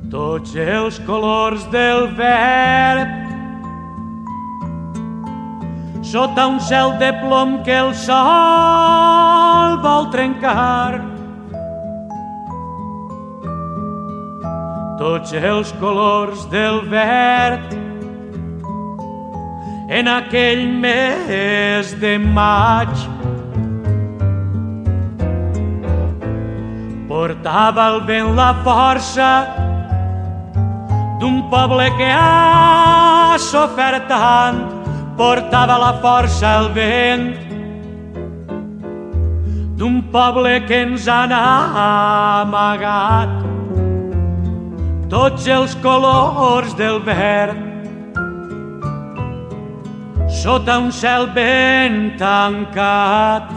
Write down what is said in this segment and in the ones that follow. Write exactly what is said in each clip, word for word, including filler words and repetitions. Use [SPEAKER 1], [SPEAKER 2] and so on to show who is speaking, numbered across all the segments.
[SPEAKER 1] tots els colors del verd, sota un cel de plom que el sol vol trencar. Tots els colors del verd en aquell mes de maig portava el vent la força d'un poble que ha sofert tant. Portava la força el vent d'un poble que ens han amagat tots els colors del verd sota un cel ben tancat.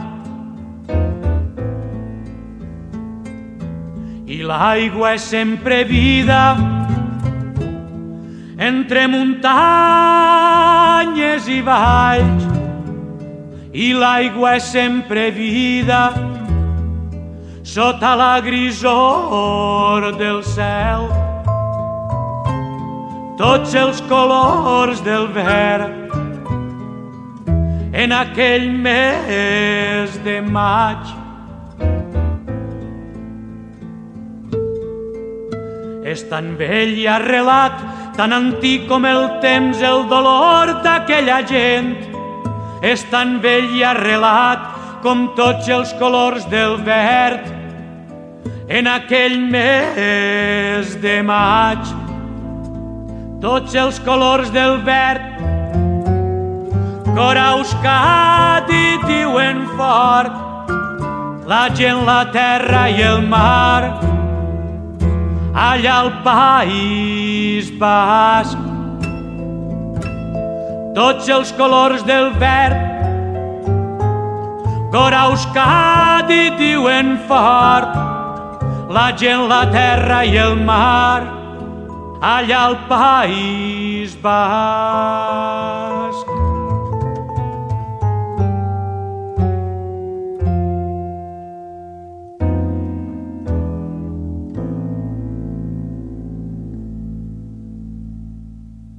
[SPEAKER 1] I l'aigua és sempre vida entre muntanyes i valls, i l'aigua és sempre vida sota la grisor del cel. Tots els colors del verd en aquell mes de maig. És tan vell i arrelat, tan antic com el temps, el dolor d'aquella gent. És tan vell i arrelat com tots els colors del verd en aquell mes de maig. Tots els colors del verd corauscat i diuen fort, la gent, la terra i el mar, allà al País Basc. Tots els colors del verd corauscat i diuen fort, la gent, la terra i el mar, allà al País Basc.